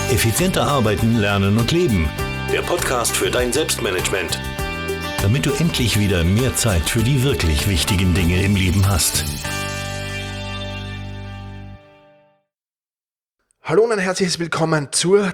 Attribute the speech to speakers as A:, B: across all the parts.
A: Effizienter arbeiten, lernen und leben. Der Podcast für dein Selbstmanagement. Damit du endlich wieder mehr Zeit für die wirklich wichtigen Dinge im Leben hast.
B: Hallo und ein herzliches Willkommen zur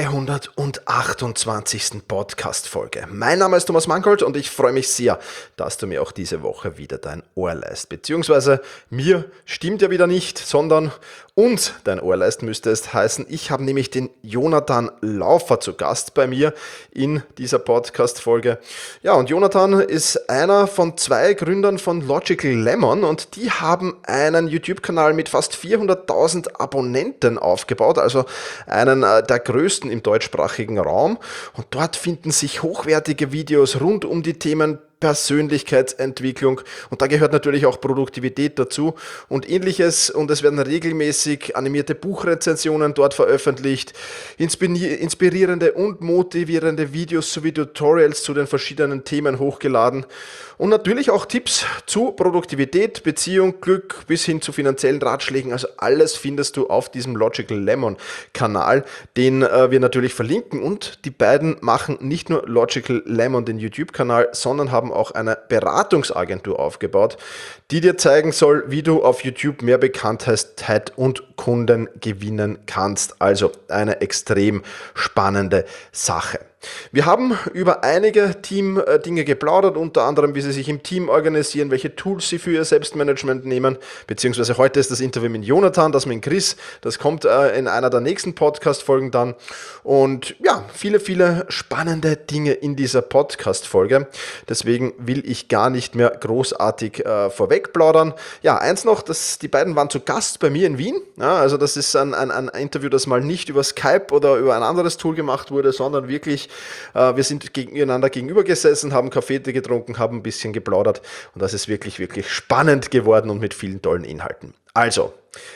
B: 328. Podcast-Folge. Mein Name ist Thomas Mangold und ich freue mich sehr, dass du mir auch diese Woche wieder dein Ohr leist. Beziehungsweise mir stimmt ja wieder nicht, sondern uns dein Ohr leist müsste es heißen. Ich habe nämlich den Jonathan Laufer zu Gast bei mir in dieser Podcast-Folge. Ja, und Jonathan ist einer von 2 Gründern von Logical Lemon und die haben einen YouTube-Kanal mit fast 400.000 Abonnenten aufgebaut, also einen der größten im deutschsprachigen Raum. Und dort finden sich hochwertige Videos rund um die Themen Persönlichkeitsentwicklung und da gehört natürlich auch Produktivität dazu und ähnliches, und es werden regelmäßig animierte Buchrezensionen dort veröffentlicht, inspirierende und motivierende Videos sowie Tutorials zu den verschiedenen Themen hochgeladen und natürlich auch Tipps zu Produktivität, Beziehung, Glück bis hin zu finanziellen Ratschlägen. Also alles findest du auf diesem Logical Lemon Kanal, den wir natürlich verlinken, und die beiden machen nicht nur Logical Lemon, den YouTube-Kanal, sondern haben auch eine Beratungsagentur aufgebaut, die dir zeigen soll, wie du auf YouTube mehr Bekanntheit und Kunden gewinnen kannst. Also eine extrem spannende Sache. Wir haben über einige Team-Dinge geplaudert, unter anderem, wie sie sich im Team organisieren, welche Tools sie für ihr Selbstmanagement nehmen, beziehungsweise heute ist das Interview mit Jonathan, das mit Chris, das kommt in einer der nächsten Podcast-Folgen dann, und ja, viele, viele spannende Dinge in dieser Podcast-Folge, deswegen will ich gar nicht mehr großartig vorweg plaudern. Ja, eins noch, die beiden waren zu Gast bei mir in Wien, ja, also das ist ein Interview, das mal nicht über Skype oder über ein anderes Tool gemacht wurde, sondern wirklich wir sind einander gegenüber gesessen, haben Kaffee getrunken, haben ein bisschen geplaudert und das ist wirklich, wirklich spannend geworden und mit vielen tollen Inhalten. Also,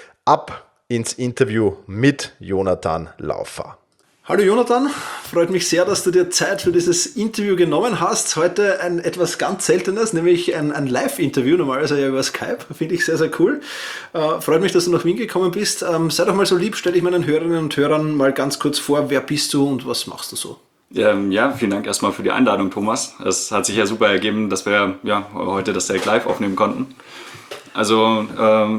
B: ab ins Interview mit Jonathan Laufer. Hallo Jonathan, freut mich sehr, dass du dir Zeit für dieses Interview genommen hast. Heute ein etwas ganz Seltenes, nämlich ein Live-Interview, normalerweise ja über Skype, finde ich sehr, sehr cool. Freut mich, dass du nach Wien gekommen bist. Sei doch mal so lieb, stell dich meinen Hörerinnen und Hörern mal ganz kurz vor, wer bist du und was machst du so?
C: Ja, vielen Dank erstmal für die Einladung, Thomas. Es hat sich ja super ergeben, dass wir heute das direkt live aufnehmen konnten. Also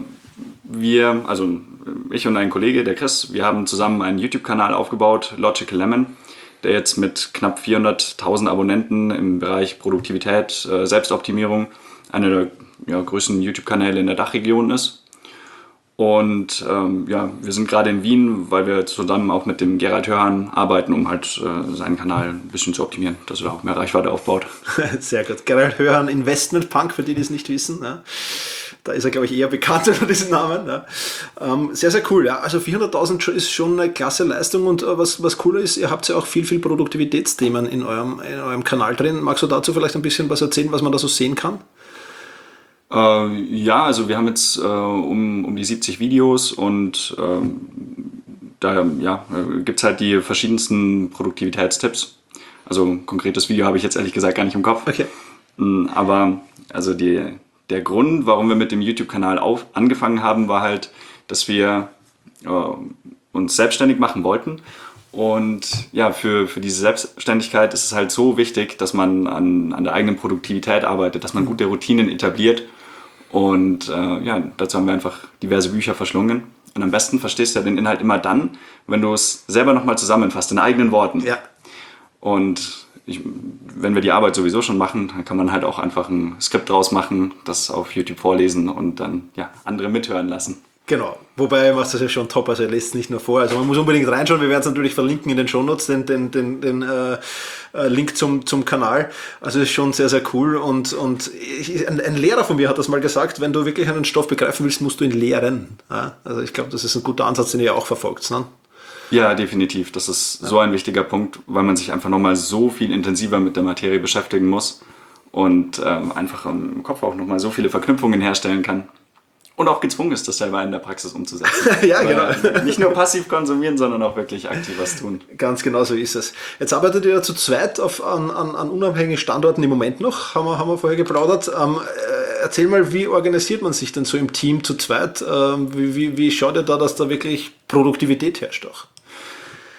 C: ich und ein Kollege, der Chris, wir haben zusammen einen YouTube-Kanal aufgebaut, Logical Lemon, der jetzt mit knapp 400.000 Abonnenten im Bereich Produktivität, Selbstoptimierung einer der größten YouTube-Kanäle in der Dachregion ist. Und wir sind gerade in Wien, weil wir zusammen auch mit dem Gerald Hörhan arbeiten, um halt seinen Kanal ein bisschen zu optimieren, dass er auch mehr Reichweite aufbaut.
B: Sehr gut. Gerald Hörhan, Investment Punk, für die es nicht wissen. Ja. Da ist er, glaube ich, eher bekannt unter diesem Namen. Ja. Sehr, sehr cool. Ja. Also 400.000 ist schon eine klasse Leistung, und was cooler ist, ihr habt ja auch viel Produktivitätsthemen in eurem Kanal drin. Magst du dazu vielleicht ein bisschen was erzählen, was man da so sehen kann?
C: Also wir haben jetzt um die 70 Videos und da gibt es halt die verschiedensten Produktivitätstipps. Also ein konkretes Video habe ich jetzt ehrlich gesagt gar nicht im Kopf. Okay. Aber also der Grund, warum wir mit dem YouTube-Kanal angefangen haben, war halt, dass wir uns selbstständig machen wollten. Und ja, für diese Selbstständigkeit ist es halt so wichtig, dass man an der eigenen Produktivität arbeitet, dass man gute Routinen etabliert. Und dazu haben wir einfach diverse Bücher verschlungen. Und am besten verstehst du ja den Inhalt immer dann, wenn du es selber nochmal zusammenfasst, in eigenen Worten. Ja. Und wenn wir die Arbeit sowieso schon machen, dann kann man halt auch einfach ein Skript draus machen, das auf YouTube vorlesen und dann andere mithören lassen.
B: Genau, wobei er macht das ja schon top, also er lässt es nicht nur vor, also man muss unbedingt reinschauen, wir werden es natürlich verlinken in den Shownotes, den Link zum Kanal, also ist schon sehr, sehr cool, und ein Lehrer von mir hat das mal gesagt, wenn du wirklich einen Stoff begreifen willst, musst du ihn lehren, ja? Also ich glaube, das ist ein guter Ansatz, den ihr auch verfolgt, ne?
C: Ja, definitiv, das ist so ein wichtiger Punkt, weil man sich einfach nochmal so viel intensiver mit der Materie beschäftigen muss und einfach im Kopf auch nochmal so viele Verknüpfungen herstellen kann. Und auch gezwungen ist, das selber in der Praxis umzusetzen. Ja, genau. Nicht nur passiv konsumieren, sondern auch wirklich aktiv was tun.
B: Ganz genau so ist es. Jetzt arbeitet ihr ja zu zweit an unabhängigen Standorten im Moment noch, haben wir vorher geplaudert. Erzähl mal, wie organisiert man sich denn so im Team zu zweit? Wie schaut ihr da, dass da wirklich Produktivität herrscht auch?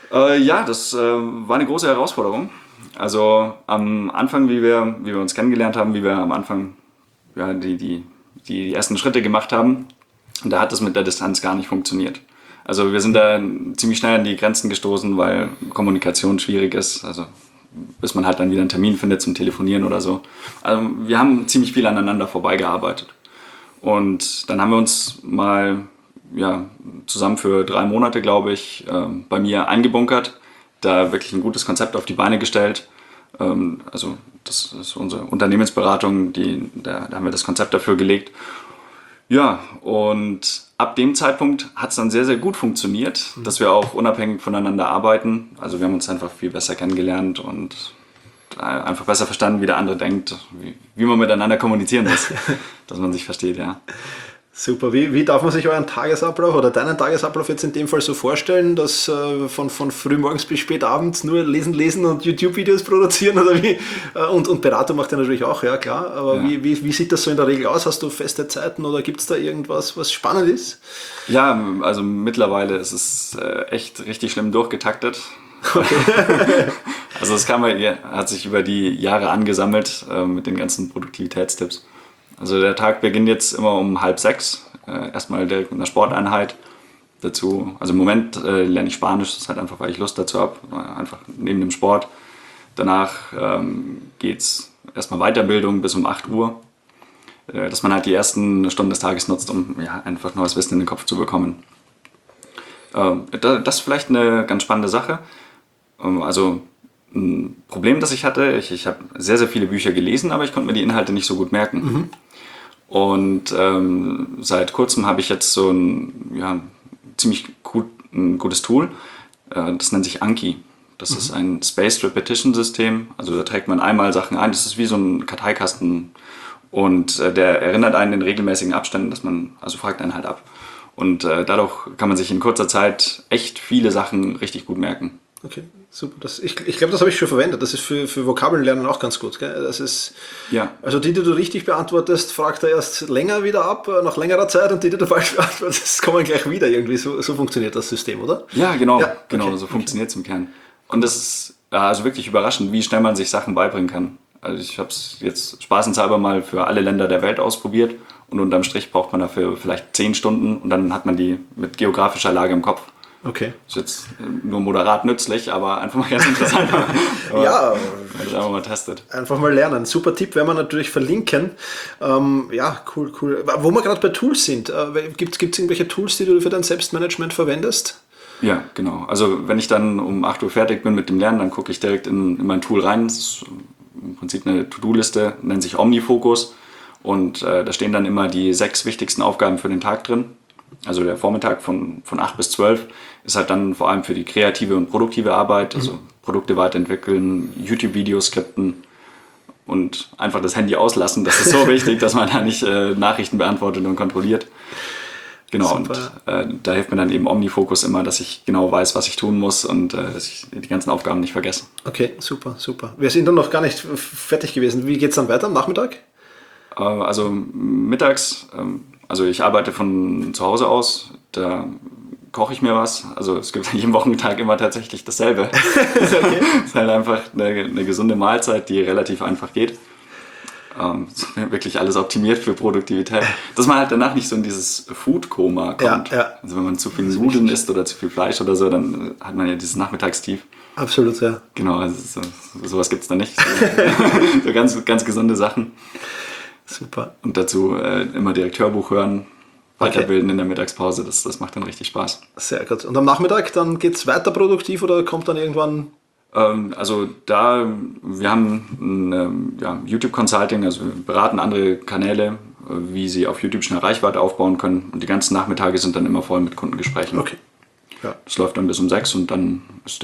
C: Ja, das war eine große Herausforderung. Also am Anfang, wie wir uns kennengelernt haben, wie wir am Anfang ja, die ersten Schritte gemacht haben, da hat das mit der Distanz gar nicht funktioniert. Also wir sind da ziemlich schnell an die Grenzen gestoßen, weil Kommunikation schwierig ist. Also bis man halt dann wieder einen Termin findet zum Telefonieren oder so. Also wir haben ziemlich viel aneinander vorbeigearbeitet. Und dann haben wir uns mal zusammen für 3 Monate, glaube ich, bei mir eingebunkert, da wirklich ein gutes Konzept auf die Beine gestellt. Also das ist unsere Unternehmensberatung, da haben wir das Konzept dafür gelegt. Ja, und ab dem Zeitpunkt hat es dann sehr, sehr gut funktioniert, dass wir auch unabhängig voneinander arbeiten. Also wir haben uns einfach viel besser kennengelernt und einfach besser verstanden, wie der andere denkt, wie man miteinander kommunizieren muss, dass man sich versteht, ja.
B: Super. Wie darf man sich euren Tagesablauf oder deinen Tagesablauf jetzt in dem Fall so vorstellen, dass von frühmorgens bis spät abends nur lesen und YouTube-Videos produzieren oder wie? Und Beratung macht ihr natürlich auch, ja klar. Aber ja. Wie sieht das so in der Regel aus? Hast du feste Zeiten oder gibt es da irgendwas, was spannend ist?
C: Ja, also mittlerweile ist es echt richtig schlimm durchgetaktet. Okay. Also das hat sich über die Jahre angesammelt mit den ganzen Produktivitätstipps. Also der Tag beginnt jetzt immer um 5:30, erstmal direkt mit einer Sporteinheit dazu. Also im Moment lerne ich Spanisch, das ist halt einfach, weil ich Lust dazu habe, einfach neben dem Sport. Danach geht es erstmal Weiterbildung bis um 8 Uhr, dass man halt die ersten Stunden des Tages nutzt, um einfach neues Wissen in den Kopf zu bekommen. Das ist vielleicht eine ganz spannende Sache. Also ein Problem, das ich hatte, ich habe sehr, sehr viele Bücher gelesen, aber ich konnte mir die Inhalte nicht so gut merken. Mhm. Und seit kurzem habe ich jetzt so ein ziemlich ein gutes Tool, das nennt sich Anki. Das ist ein Spaced Repetition System, also da trägt man einmal Sachen ein, das ist wie so ein Karteikasten und der erinnert einen in regelmäßigen Abständen, also fragt einen halt ab. Und dadurch kann man sich in kurzer Zeit echt viele Sachen richtig gut merken.
B: Okay, super. Ich glaube, das habe ich schon verwendet. Das ist für Vokabellernen auch ganz gut. Gell? Das ist, also die du richtig beantwortest, fragt er erst länger wieder ab, nach längerer Zeit, und die du falsch beantwortest, kommen gleich wieder irgendwie. So funktioniert das System, oder?
C: Ja, genau. Ja, okay, so funktioniert es im Kern. Und das ist also wirklich überraschend, wie schnell man sich Sachen beibringen kann. Also ich habe es jetzt spaßenshalber mal für alle Länder der Welt ausprobiert und unterm Strich braucht man dafür vielleicht 10 Stunden und dann hat man die mit geografischer Lage im Kopf.
B: Okay.
C: Ist jetzt nur moderat nützlich, aber einfach mal ganz interessant.
B: Ja.
C: Wenn man einfach mal testet.
B: Einfach mal lernen. Super Tipp, werden wir natürlich verlinken. Ja, cool. Wo wir gerade bei Tools sind, gibt es irgendwelche Tools, die du für dein Selbstmanagement verwendest?
C: Ja, genau. Also wenn ich dann um 8 Uhr fertig bin mit dem Lernen, dann gucke ich direkt in mein Tool rein. Das ist im Prinzip eine To-Do-Liste, nennt sich OmniFocus. Und da stehen dann immer die 6 wichtigsten Aufgaben für den Tag drin. Also der Vormittag von 8 bis 12 ist halt dann vor allem für die kreative und produktive Arbeit, also Produkte weiterentwickeln, YouTube-Videos skripten und einfach das Handy auslassen. Das ist so wichtig, dass man da nicht Nachrichten beantwortet und kontrolliert. Genau, super. Und da hilft mir dann eben OmniFocus immer, dass ich genau weiß, was ich tun muss und dass ich die ganzen Aufgaben nicht vergesse.
B: Okay, super. Wir sind dann noch gar nicht fertig gewesen. Wie geht es dann weiter am Nachmittag?
C: Also mittags, also ich arbeite von zu Hause aus, da koche ich mir was. Also es gibt jeden Wochentag immer tatsächlich dasselbe. Okay. Es ist halt einfach eine gesunde Mahlzeit, die relativ einfach geht. Wirklich alles optimiert für Produktivität. Dass man halt danach nicht so in dieses Food-Koma kommt. Ja. Also wenn man zu viel Nudeln isst oder zu viel Fleisch oder so, dann hat man ja dieses Nachmittagstief.
B: Absolut, ja.
C: Genau, also sowas gibt es da nicht. So ganz, ganz gesunde Sachen.
B: Super.
C: Und dazu immer direkt Hörbuch hören, weiterbilden in der Mittagspause, das macht dann richtig Spaß.
B: Sehr gut. Und am Nachmittag, dann geht es weiter produktiv oder kommt dann irgendwann...
C: Also wir haben ein YouTube-Consulting, also wir beraten andere Kanäle, wie sie auf YouTube schnell Reichweite aufbauen können und die ganzen Nachmittage sind dann immer voll mit Kundengesprächen.
B: Okay. Ja.
C: Das läuft dann bis um 6 und dann ist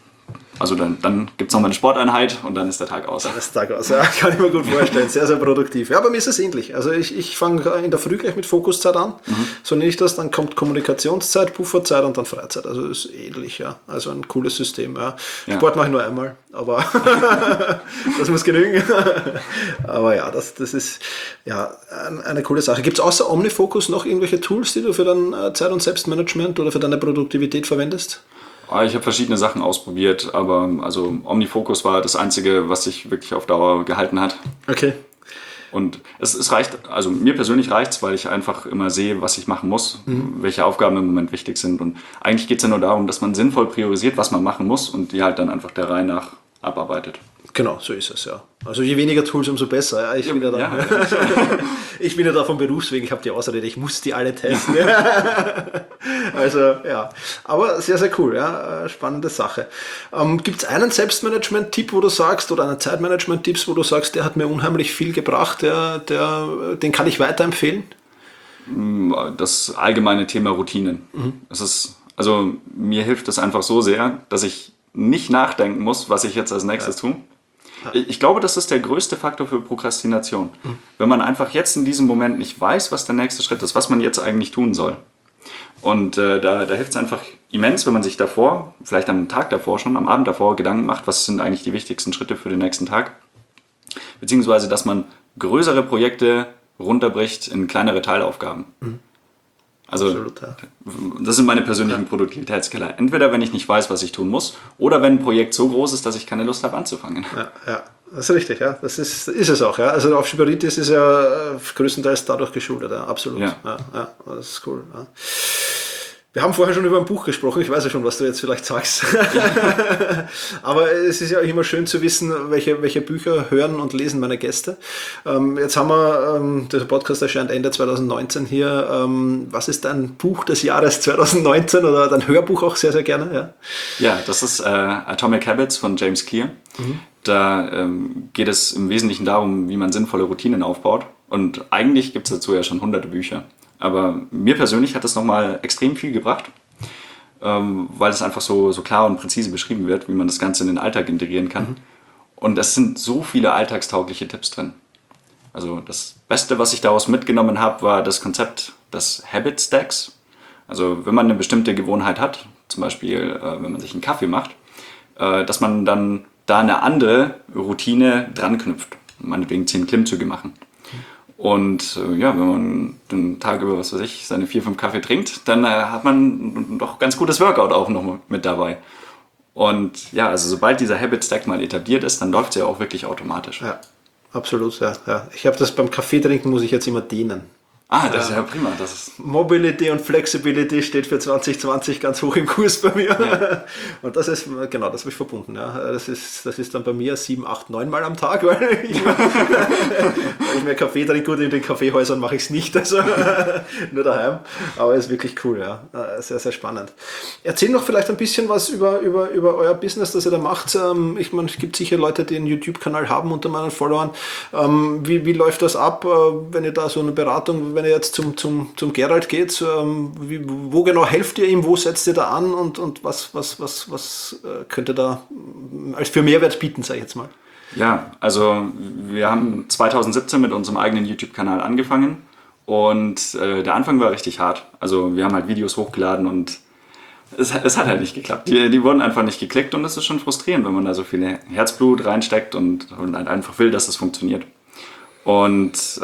C: dann gibt es nochmal eine Sporteinheit und dann ist der Tag aus.
B: Dann ist der Tag aus, ja, kann ich mir gut vorstellen. Sehr, sehr produktiv. Ja, bei mir ist es ähnlich. Also ich fange in der Früh gleich mit Fokuszeit an. So nenne ich das. Dann kommt Kommunikationszeit, Pufferzeit und dann Freizeit. Also ist ähnlich, ja. Also ein cooles System, ja. Sport mache ich nur einmal, aber das muss genügen. Aber ja, das ist ja eine coole Sache. Gibt es außer OmniFocus noch irgendwelche Tools, die du für dein Zeit- und Selbstmanagement oder für deine Produktivität verwendest?
C: Ich habe verschiedene Sachen ausprobiert, aber also OmniFocus war das Einzige, was sich wirklich auf Dauer gehalten hat.
B: Okay.
C: Und es reicht, also mir persönlich reicht es, weil ich einfach immer sehe, was ich machen muss, welche Aufgaben im Moment wichtig sind. Und eigentlich geht es ja nur darum, dass man sinnvoll priorisiert, was man machen muss und die halt dann einfach der Reihe nach abarbeitet.
B: Genau, so ist es, ja. Also je weniger Tools, umso besser. Ja. Ich bin ja da vom Berufswegen, ich habe die Ausrede, ich muss die alle testen. Also ja, aber sehr, sehr cool, ja, spannende Sache. Gibt es einen Selbstmanagement-Tipp, wo du sagst, oder einen Zeitmanagement-Tipps, wo du sagst, der hat mir unheimlich viel gebracht, den kann ich weiterempfehlen?
C: Das allgemeine Thema Routinen. Also mir hilft es einfach so sehr, dass ich nicht nachdenken muss, was ich jetzt als nächstes tue. Ich glaube, das ist der größte Faktor für Prokrastination. Wenn man einfach jetzt in diesem Moment nicht weiß, was der nächste Schritt ist, was man jetzt eigentlich tun soll. Und da hilft es einfach immens, wenn man sich davor, vielleicht am Tag davor schon, am Abend davor Gedanken macht, was sind eigentlich die wichtigsten Schritte für den nächsten Tag. Beziehungsweise, dass man größere Projekte runterbricht in kleinere Teilaufgaben. Also
B: Absolut, ja.
C: Das sind meine persönlichen Produktivitätskiller. Entweder wenn ich nicht weiß, was ich tun muss, oder wenn ein Projekt so groß ist, dass ich keine Lust habe anzufangen.
B: Ja, das ist richtig, ja. Das ist es auch, ja. Also der Aufschieberitis ist ja größtenteils dadurch geschuldet, ja. Absolut. Ja, das ist cool. Ja. Wir haben vorher schon über ein Buch gesprochen, ich weiß ja schon, was du jetzt vielleicht sagst. Aber es ist ja auch immer schön zu wissen, welche Bücher hören und lesen meine Gäste. Jetzt haben wir, der Podcast erscheint Ende 2019 hier. Was ist dein Buch des Jahres 2019 oder dein Hörbuch auch sehr, sehr gerne?
C: Ja, das ist Atomic Habits von James Clear. Da geht es im Wesentlichen darum, wie man sinnvolle Routinen aufbaut. Und eigentlich gibt es dazu ja schon hunderte Bücher. Aber mir persönlich hat das nochmal extrem viel gebracht, weil es einfach so klar und präzise beschrieben wird, wie man das Ganze in den Alltag integrieren kann. Und es sind so viele alltagstaugliche Tipps drin. Also das Beste, was ich daraus mitgenommen habe, war das Konzept des Habit Stacks. Also wenn man eine bestimmte Gewohnheit hat, zum Beispiel wenn man sich einen Kaffee macht, dass man dann da eine andere Routine dran knüpft. Meinetwegen 10 Klimmzüge machen. Und wenn man den Tag über, was weiß ich, seine 4, 5 Kaffee trinkt, dann hat man doch ganz gutes Workout auch noch mit dabei. Und ja, also sobald dieser Habit Stack mal etabliert ist, dann läuft es ja auch wirklich automatisch.
B: Ja, absolut, ja. Ich habe das beim Kaffee trinken, muss ich jetzt immer dehnen.
C: Das ist ja prima. Das ist
B: Mobility und Flexibility steht für 2020 ganz hoch im Kurs bei mir. Ja. Und das ist, genau, das habe ich verbunden. Ja. Das ist dann bei mir 7, 8, 9 Mal am Tag, weil ich mehr Kaffee trinke. Gut, in den Kaffeehäusern mache ich es nicht, also nur daheim. Aber es ist wirklich cool, ja. Sehr, sehr spannend. Erzähl noch vielleicht ein bisschen was über euer Business, das ihr da macht. Ich meine, es gibt sicher Leute, die einen YouTube-Kanal haben unter meinen Followern. Wie läuft das ab, wenn ihr da so eine Beratung, wenn ihr jetzt zum Gerald geht, wo genau helft ihr ihm, wo setzt ihr da an und was könnt ihr da als für Mehrwert bieten, sage ich jetzt mal?
C: Ja, also wir haben 2017 mit unserem eigenen YouTube-Kanal angefangen und der Anfang war richtig hart. Also wir haben halt Videos hochgeladen und es hat halt nicht geklappt. Die wurden einfach nicht geklickt und das ist schon frustrierend, wenn man da so viel Herzblut reinsteckt und halt einfach will, dass es funktioniert. Und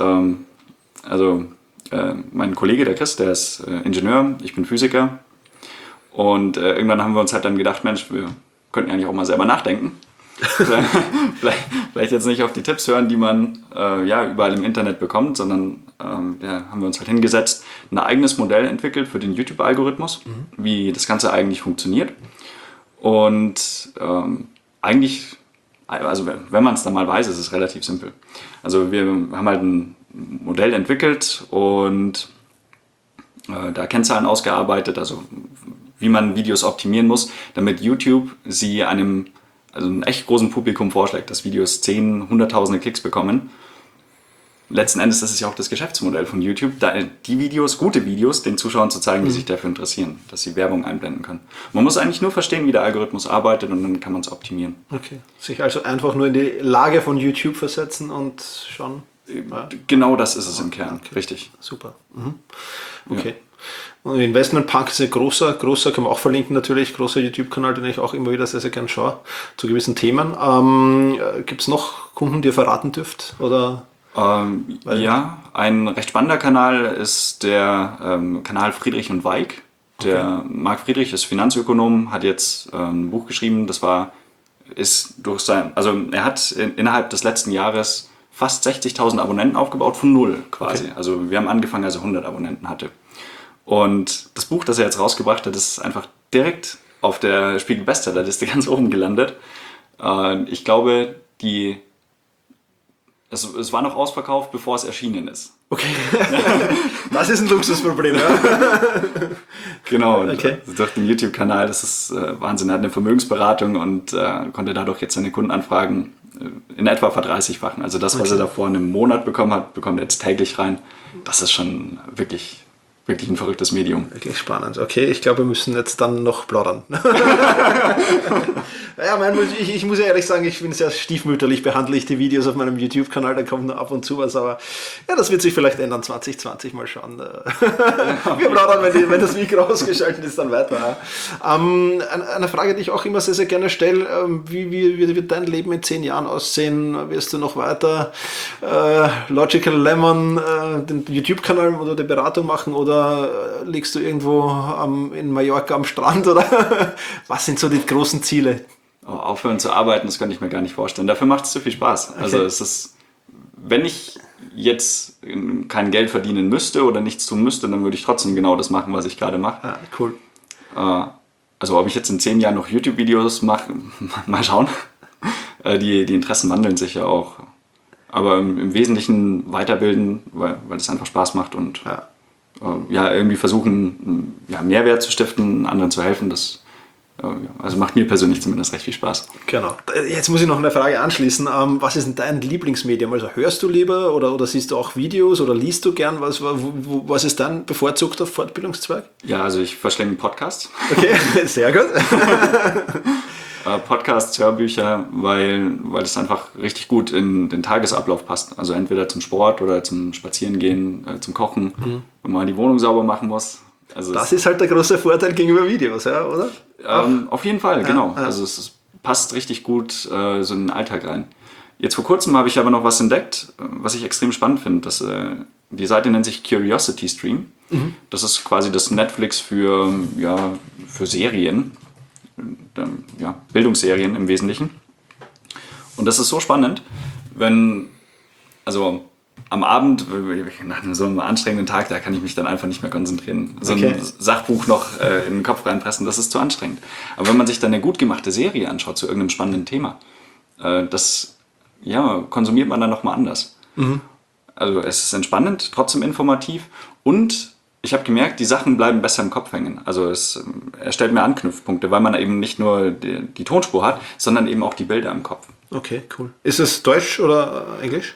C: mein Kollege, der Chris, der ist Ingenieur, ich bin Physiker. Und irgendwann haben wir uns halt dann gedacht, Mensch, wir könnten ja eigentlich auch mal selber nachdenken. vielleicht jetzt nicht auf die Tipps hören, die man überall im Internet bekommt, sondern haben wir uns halt hingesetzt, ein eigenes Modell entwickelt für den YouTube-Algorithmus, wie das Ganze eigentlich funktioniert. Und eigentlich, also wenn man es dann mal weiß, ist es relativ simpel. Also wir haben halt ein Modell entwickelt und da Kennzahlen ausgearbeitet, also wie man Videos optimieren muss, damit YouTube sie einem echt großen Publikum vorschlägt, dass Videos 10, 100.000 Klicks bekommen. Letzten Endes ist es ja auch das Geschäftsmodell von YouTube, die Videos, gute Videos, den Zuschauern zu zeigen, die sich dafür interessieren, dass sie Werbung einblenden können. Man muss eigentlich nur verstehen, wie der Algorithmus arbeitet und dann kann man es optimieren.
B: Okay, sich also einfach nur in die Lage von YouTube versetzen und schauen.
C: Genau das ist es im Kern, okay. Richtig.
B: Super. Okay. Ja. Und Investment Punk ist ein großer, kann man auch verlinken natürlich, großer YouTube-Kanal, den ich auch immer wieder sehr, sehr gern schaue, zu gewissen Themen. Gibt es noch Kunden, die ihr verraten dürft? Oder?
C: Ja, ein recht spannender Kanal ist der Kanal Friedrich und Weig. Der Marc Friedrich ist Finanzökonom, hat jetzt ein Buch geschrieben, er hat innerhalb des letzten Jahres fast 60.000 Abonnenten aufgebaut, von null quasi. Okay. Also wir haben angefangen, als er 100 Abonnenten hatte. Und das Buch, das er jetzt rausgebracht hat, ist einfach direkt auf der Spiegel-Bestsellerliste ganz oben gelandet. Ich glaube, es war noch ausverkauft, bevor es erschienen ist.
B: Okay, das ist ein Luxusproblem, ja.
C: Genau, okay. Durch den YouTube-Kanal, das ist Wahnsinn. Er hat eine Vermögensberatung und konnte dadurch jetzt seine Kundenanfragen in etwa verdreißigfachen. Also das, was er davor in einem Monat bekommen hat, bekommt er jetzt täglich rein. Das ist schon wirklich ein verrücktes Medium.
B: Wirklich spannend. Okay, ich glaube, wir müssen jetzt dann noch plaudern. Ja, ich muss ja ehrlich sagen, ich bin sehr stiefmütterlich, behandle ich die Videos auf meinem YouTube-Kanal, da kommt nur ab und zu was, aber ja, das wird sich vielleicht ändern, 2020, mal schauen. Wir plaudern, wenn das Mikro ausgeschaltet ist, dann weiter. Eine Frage, die ich auch immer sehr, sehr gerne stelle, wie wird dein Leben in 10 Jahren aussehen? Wirst du noch weiter Logical Lemon, den YouTube-Kanal oder die Beratung machen, oder liegst du irgendwo in Mallorca am Strand, oder was sind so die großen Ziele?
C: Aufhören zu arbeiten, das könnte ich mir gar nicht vorstellen. Dafür macht es zu viel Spaß. Okay. Also es ist, wenn ich jetzt kein Geld verdienen müsste oder nichts tun müsste, dann würde ich trotzdem genau das machen, was ich gerade mache.
B: Ah, cool.
C: Also ob ich jetzt in 10 Jahren noch YouTube-Videos mache, mal schauen. Die Interessen wandeln sich ja auch. Aber im Wesentlichen weiterbilden, weil es einfach Spaß macht und irgendwie versuchen, Mehrwert zu stiften, anderen zu helfen, das also macht mir persönlich zumindest recht viel Spaß.
B: Genau. Jetzt muss ich noch eine Frage anschließen. Was ist denn dein Lieblingsmedium? Also hörst du lieber oder siehst du auch Videos oder liest du gern? Was ist dein bevorzugter Fortbildungszweig?
C: Ja, also ich verschlinge Podcasts.
B: Okay, sehr gut.
C: Podcasts, Hörbücher, weil es einfach richtig gut in den Tagesablauf passt. Also entweder zum Sport oder zum Spazierengehen, zum Kochen, wenn man die Wohnung sauber machen muss. Also
B: das ist halt der große Vorteil gegenüber Videos, ja, oder?
C: Auf jeden Fall, genau. Ja. Also es passt richtig gut so in den Alltag rein. Jetzt vor kurzem habe ich aber noch was entdeckt, was ich extrem spannend finde. Die Seite nennt sich Curiosity Stream. Das ist quasi das Netflix für Serien, Bildungsserien im Wesentlichen. Und das ist so spannend, am Abend, nach so einem anstrengenden Tag, da kann ich mich dann einfach nicht mehr konzentrieren. So ein Sachbuch noch in den Kopf reinpressen, das ist zu anstrengend. Aber wenn man sich dann eine gut gemachte Serie anschaut zu irgendeinem spannenden Thema, das konsumiert man dann nochmal anders. Also es ist entspannend, trotzdem informativ, und ich habe gemerkt, die Sachen bleiben besser im Kopf hängen. Also es erstellt mehr Anknüpfpunkte, weil man eben nicht nur die Tonspur hat, sondern eben auch die Bilder im Kopf.
B: Okay, cool. Ist es Deutsch oder Englisch?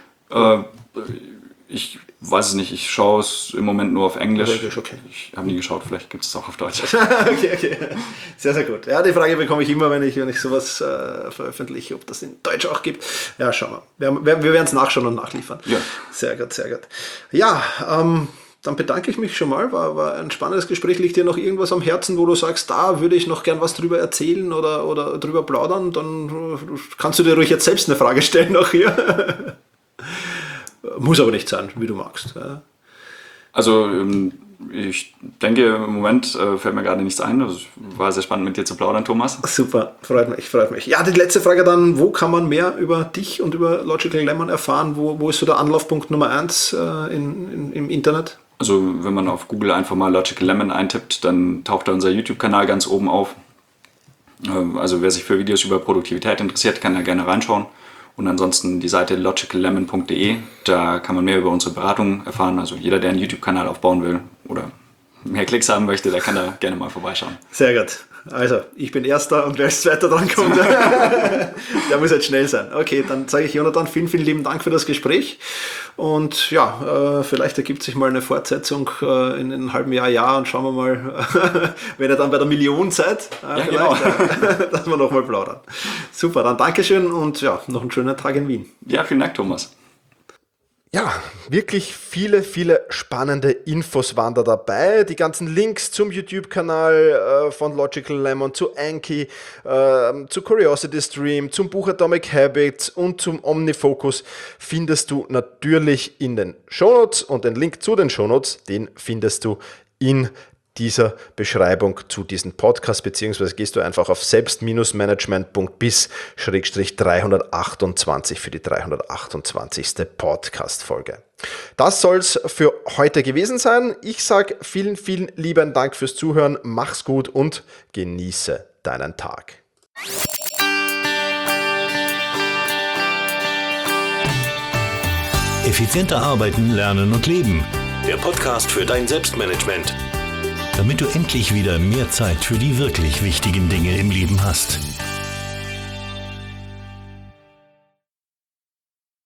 C: Ich weiß es nicht, ich schaue es im Moment nur auf Englisch.
B: Okay.
C: Ich habe nie geschaut, vielleicht gibt es auch auf Deutsch.
B: Okay. Sehr, sehr gut. Ja, die Frage bekomme ich immer, wenn ich sowas veröffentliche, ob das in Deutsch auch gibt. Ja, schauen wir. Wir werden es nachschauen und nachliefern. Ja. Sehr gut, sehr gut. Ja, dann bedanke ich mich schon mal. War ein spannendes Gespräch. Liegt dir noch irgendwas am Herzen, wo du sagst, da würde ich noch gern was drüber erzählen oder drüber plaudern? Dann kannst du dir ruhig jetzt selbst eine Frage stellen noch hier. Muss aber nicht sein, wie du magst. Ja.
C: Also ich denke, im Moment fällt mir gerade nichts ein. Also, war sehr spannend, mit dir zu plaudern, Thomas.
B: Super, freut mich. Ja, die letzte Frage dann, wo kann man mehr über dich und über Logical Lemon erfahren? Wo ist so der Anlaufpunkt Nummer 1 im Internet?
C: Also wenn man auf Google einfach mal Logical Lemon eintippt, dann taucht da unser YouTube-Kanal ganz oben auf. Also wer sich für Videos über Produktivität interessiert, kann da gerne reinschauen. Und ansonsten die Seite logicallemon.de, da kann man mehr über unsere Beratung erfahren. Also jeder, der einen YouTube-Kanal aufbauen will oder mehr Klicks haben möchte, der kann da gerne mal vorbeischauen.
B: Sehr gut. Also, ich bin Erster und wer als Zweiter dran kommt, der muss jetzt schnell sein. Okay, dann sage ich Jonathan, vielen, vielen lieben Dank für das Gespräch. Und ja, vielleicht ergibt sich mal eine Fortsetzung in einem halben Jahr und schauen wir mal, wenn ihr dann bei der Million seid,
C: genau.
B: dass wir nochmal plaudern. Super, dann Dankeschön und ja, noch einen schönen Tag in Wien.
C: Ja, vielen Dank, Thomas.
B: Ja, wirklich viele, viele spannende Infos waren da dabei. Die ganzen Links zum YouTube-Kanal von Logical Lemon, zu Anki, zu Curiosity Stream, zum Buch Atomic Habits und zum OmniFocus findest du natürlich in den Shownotes, und den Link zu den Shownotes, den findest du in dieser Beschreibung zu diesem Podcast, beziehungsweise gehst du einfach auf selbst-management.bis/328 für die 328. Podcast-Folge. Das soll es für heute gewesen sein. Ich sage vielen, vielen lieben Dank fürs Zuhören. Mach's gut und genieße deinen Tag.
A: Effizienter arbeiten, lernen und leben. Der Podcast für dein Selbstmanagement. Damit du endlich wieder mehr Zeit für die wirklich wichtigen Dinge im Leben hast.